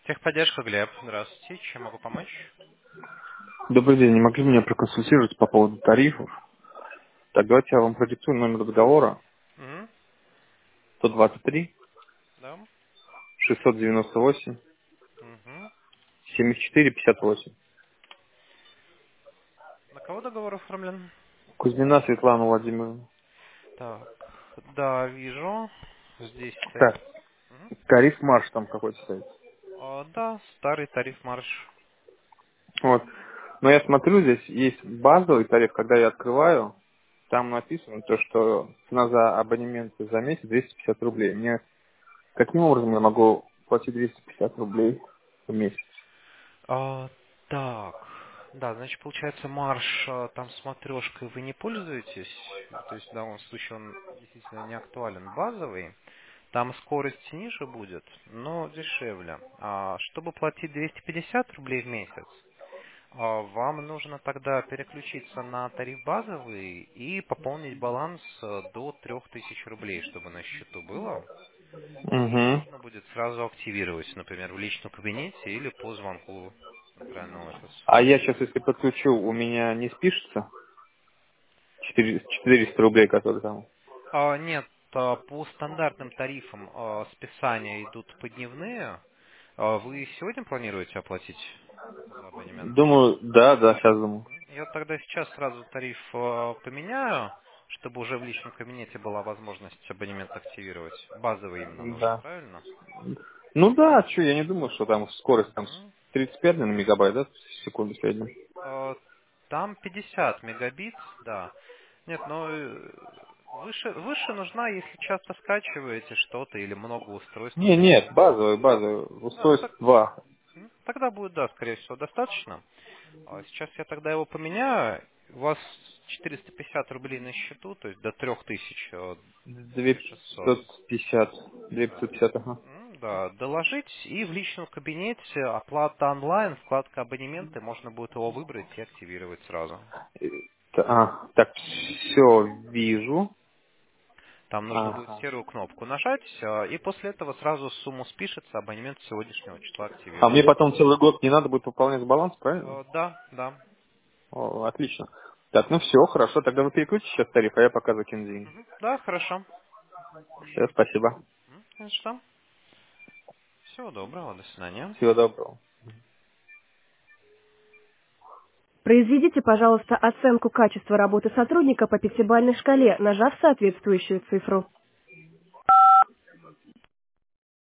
Техподдержка, Глеб. Здравствуйте. Чем могу помочь? Добрый день, не могли меня проконсультировать по поводу тарифов? Так, давайте я вам продиктую номер договора. Угу. 123 Да. 698 Угу. 74 58. На кого договор оформлен? Кузьмина Светлана Владимировна. Так. Да, вижу. Здесь стоит. Так, Мгм. тариф марш там какой-то стоит. Да, старый тариф марш. Вот. Но я смотрю, здесь есть базовый тариф, когда я открываю, там Мгм. написано то, что цена за абонемент за месяц 250 рублей. Мне каким образом я могу платить 250 рублей в месяц? А, так. Да, значит, получается, марш там с матрешкой вы не пользуетесь. То есть в данном случае он действительно не актуален. Базовый. Там скорость ниже будет, но дешевле. Чтобы платить 250 рублей в месяц, вам нужно тогда переключиться на тариф базовый и пополнить баланс до 3000 рублей, чтобы на счету было. И Угу. можно будет сразу активировать, например, в личном кабинете или по звонку в центральный офис. А я сейчас, если подключу, у меня не спишется 400 рублей, которые там? Нет, по стандартным тарифам списания идут подневные. Вы сегодня планируете оплатить за абонемент? Думаю, да, сейчас думаю. Я тогда сейчас сразу тариф поменяю, чтобы уже в личном кабинете была возможность абонемент активировать. Базовый именно нужен, Да. правильно? Ну да, что, я не думаю, что там скорость там Мгм. 35, наверное, мегабайт, да, в секунду в среднем. Там 50 мегабит, да. Нет, но выше нужна, если часто скачиваете что-то или много устройств, Не, например, нет, базовый, используете. базовый. Да, Устройств 2. тогда будет, да, скорее всего, достаточно. Сейчас я тогда его поменяю. У вас 450 рублей на счету, то есть до 3000, 2600. 2550. 2550, ага. Да, доложить и в личном кабинете оплата онлайн, вкладка абонементы, можно будет его выбрать и активировать сразу. Так, все вижу. Там нужно будет Ага. серую кнопку нажать, и после этого сразу сумму спишется, абонемент с сегодняшнего числа А мне активируется. потом целый год не надо будет пополнять баланс, правильно? Да, да. О, отлично. Так, ну все, хорошо. Тогда вы переключите сейчас тариф, а я пока закину деньги. Да, хорошо. Все, спасибо. Ну что, всего доброго, до свидания. Всего доброго. Произведите, пожалуйста, оценку качества работы сотрудника по пятибалльной шкале, нажав соответствующую цифру.